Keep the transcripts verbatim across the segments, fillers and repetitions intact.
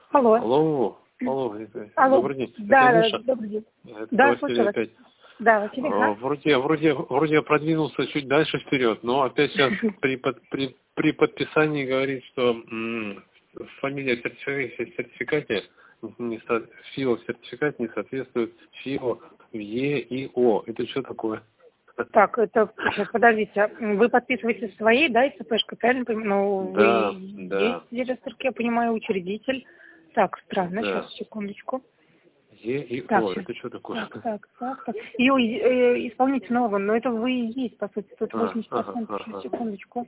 Алло. Алло. Алло. Это, Алло. Добрый день. Да, это Миша? добрый день. Это Да, Василий слушаю вас. опять. Да, Василий, А, да? Вроде, вроде, вроде я продвинулся чуть дальше вперед, но опять сейчас при, под- при, при подписании говорит, что м, фамилия в сертификате, сертификате не со- ФИО в сертификате не соответствует ФИО в Е и О. Это что такое? Так, это, сейчас, подождите, вы подписываете своей, да, ИЦПшкой, правильно понимаю? Ну, Да, вы да, есть директор, я понимаю, учредитель. Так, странно, да. сейчас, секундочку. Е и Так, О. сейчас. Это что такое? Так, так, так, так. Ее э, исполнительный орган, но это вы и есть, по сути, тут А, восемьдесят ага, процентов, сейчас, ага. секундочку.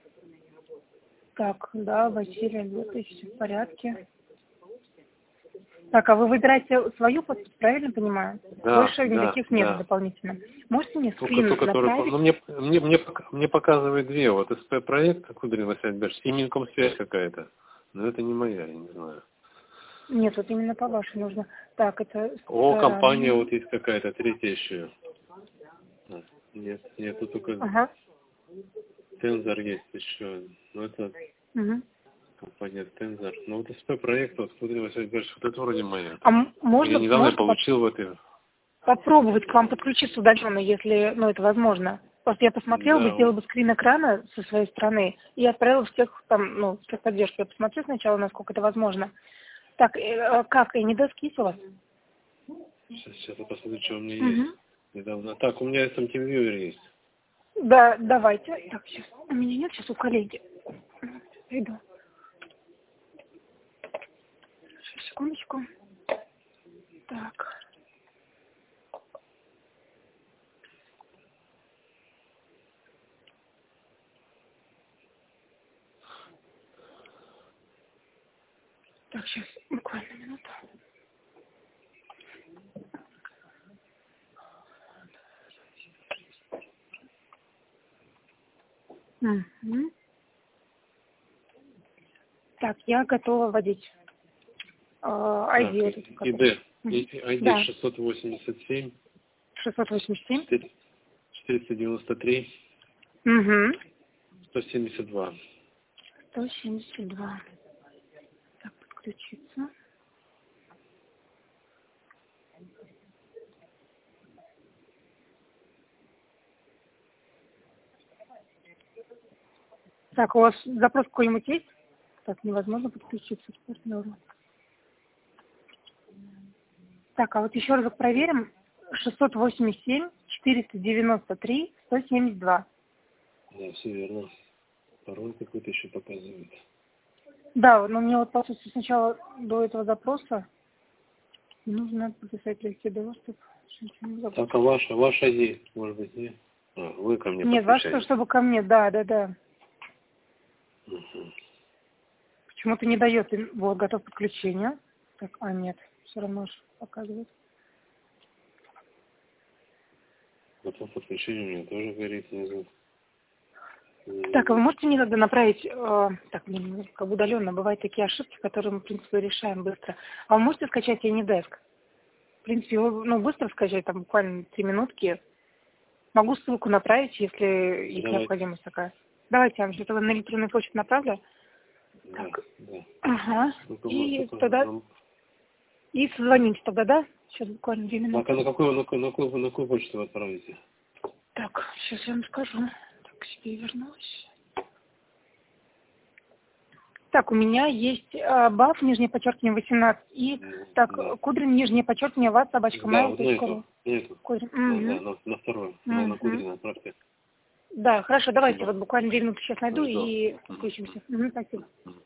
Так, да, Василий Олегович, все в порядке. Так, а вы выбираете свою подпись, правильно понимаю? Да, Больше да, никаких нет да. дополнительно. Можете мне Только скрин ту, которую... направить? Ну, мне, мне, мне, пок- мне показывает две. Вот СП-проект, Кудрин Василий Альбертович, и Минкомсвязь какая-то. Но это не моя, я не знаю. Нет, вот именно по вашей нужно. Так, это О, компания странно. вот есть какая-то, третья еще. А, Нет, нет, тут только Ага. Тензор есть еще. Ну, это Угу. компания Тензор. Ну, вот СП-проект, вот Кудрин Василий Альбертович, вот это вроде моя. А м- Я можно, недавно можно поп- получил в этой... попробовать к вам подключиться удаленно, если, ну, это возможно? Просто я посмотрела бы, Да, сделала бы скрин экрана со своей стороны и отправила в тех, там, ну, в техподдержку. Я посмотрю сначала, насколько это возможно. Так, э, а как, и не доскис у вас? сейчас, сейчас я посмотрю, что у меня есть. Угу. Недавно. Так, у меня эс эм TeamViewer есть. Да, давайте. Так, сейчас. У меня нет, сейчас у коллеги. Иду. Сейчас, секундочку. Так. Так, сейчас, буквально минуту. Угу. Так, я готова вводить. А, Так, ай ди вот это и который. Д. Мгм. И ай ди Да. шестьсот восемьдесят семь, шестьсот восемьдесят семь. четыреста девяносто три, Угу. сто семьдесят два. сто семьдесят два. Так, подключиться. Так, у вас запрос какой-нибудь есть? Так, невозможно подключиться к партнеру. Так, а вот еще раз проверим. шестьсот восемьдесят семь, четыреста девяносто три, сто семьдесят два. Да, все верно. Пароль какой-то еще показывает. Да, но мне вот, по сути, сначала до этого запроса нужно подписать легкий доступ. Так, а ваша, ваша ай ди, может быть, нет? А, вы ко мне Нет, ваш, подключаетесь. чтобы ко мне, да, да, да. Угу. Почему-то не дает, им- вот, готов подключение. Так, а нет, все равно же показывает. Потом подключение у меня тоже горит внизу. Так, а вы М, можете мне иногда направить, э, так, блин, как бы удаленно, бывают такие ошибки, которые мы, в принципе, решаем быстро. А вы можете скачать AnyDesk? В принципе, его, ну, быстро скачать, там, буквально три минутки. Могу ссылку направить, если есть Давайте. необходимость такая. Давайте, я вам сейчас на электронную почту направлю. Да, Так, да. ага. Только, вы- И только тогда, нам... и созвоните тогда, да? Сейчас буквально две Так, а минуты. на какую, на какую, на какую, на какую почту вы отправите? Так, сейчас я вам скажу. Так, к себе вернулась. Так, у меня есть э, баф, нижнее подчеркивание, восемнадцать, и, М, так, Да. Кудрин, нижнее подчеркивание, вас, собачка, Да, mail вот на точка эту, ру. на эту. Кудрин, Да, да, угу. на, на вторую. На, на Угу. Кудрина отправьте. Да, хорошо, давайте, Спасибо. вот буквально две минуты сейчас найду Жду. и Мгм. подключимся. Угу, спасибо. Мгм.